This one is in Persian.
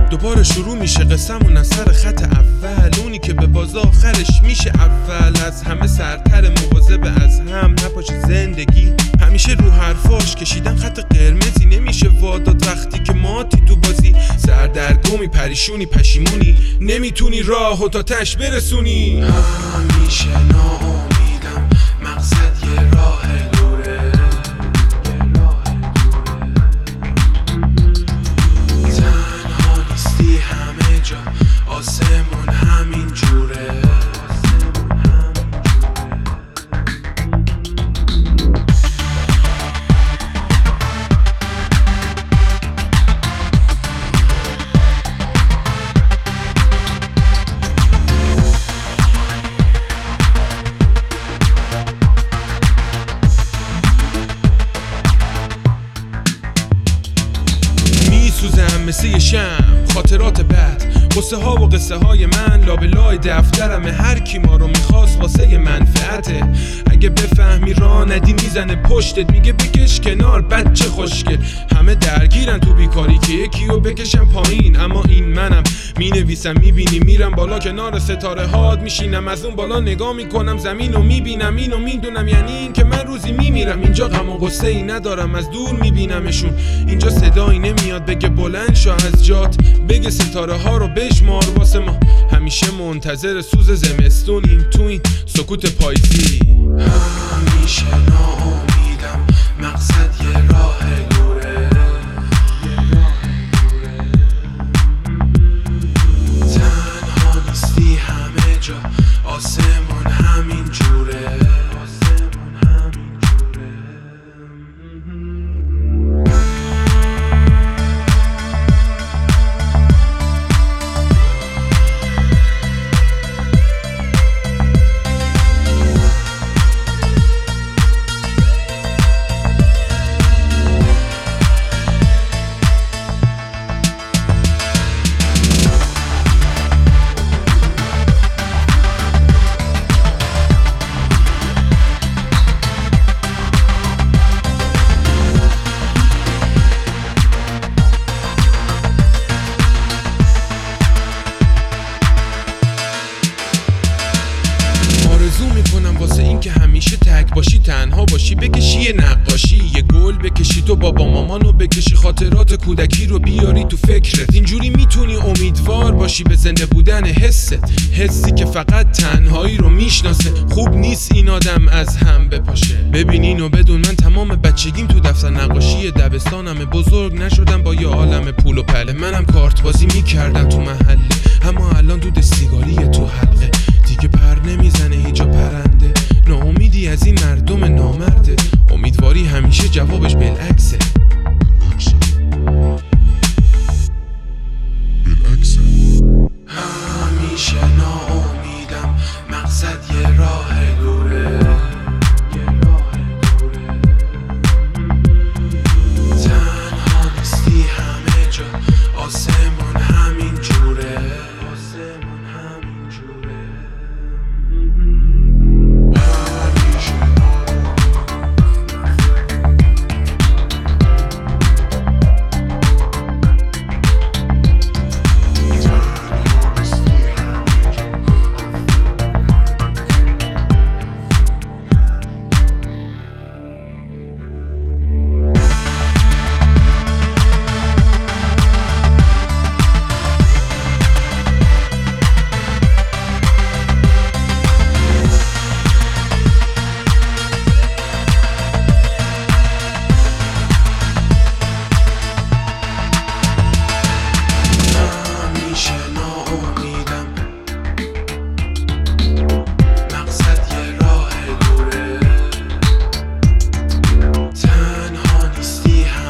دوباره شروع میشه قسمون از سر خط اول، اونی که به باز آخرش میشه اول. از همه سرتر مواظب از هم نپاشه زندگی، همیشه رو حرفاش کشیدن خط قرمزی. نمیشه واداد وقتی که ماتی تو بازی، سردرگمی پریشونی پشیمونی، نمیتونی راهو تا تش برسونی. همیشه ناامیدم، مقصد یه راه دوره. تنها نیستی همه جا، آسمون همین جوره. میسوزم مثل یه شم، خاطرات بد، قصه ها و قصه های من لابلای دفترمه. هر کی ما رو میخواست واسه ی منفعته. اگه بفهمی راه ندی میزنه پشتت، میگه بکش کنار بچه خوشگل. همه درگیرن تو بیکاری که یکیو بکشم پایین، اما این منم. مینویسم میبینی میرم بالا کنار ستاره هات، میشینم از اون بالا نگاه میکنم زمین و میبینم اینو میدونم، یعنی این که من روزی میمیرم. اینجا غم و غصه ای ندارم، از دور میبینمشون. اینجا صدایی نمیاد بگه بلند شو از جات، بگه ستاره ها رو بشمار واسه ما. همیشه منتظر سوز زمستونیم تو این سکوت پاییزی. همیشه ناامیدم، مقصد یه راه دوره. تنها نیستی همه جا، آسمون همین جوره. واسه این که همیشه تک باشی، تنها باشی، بکشی یه نقاشی، یه گل بکشی تو بابا مامانو بکشی، خاطرات کودکی رو بیاری تو فکرت. اینجوری میتونی امیدوار باشی به زنده بودن حست، حسی که فقط تنهایی رو میشناسه. خوب نیست این آدم از هم بپاشه. ببین اینو بدون، من تمام بچگیم تو دفتر نقاشی دبستانم. بزرگ نشدم با یه عالم پول و پله. منم کارت بازی میکردم تو محله، اما الان دود سیگاریه تو حلقه. دیگه پر نمیزنه هیچ پرنده. ناامیدی از این مردم نامرده، امیدواری همیشه جوابش بالعکسه. همیشه ناامیدم، مقصد یه راه دوره. تنها نیستی همه جا، آسمون همین جوره. تنها نیستی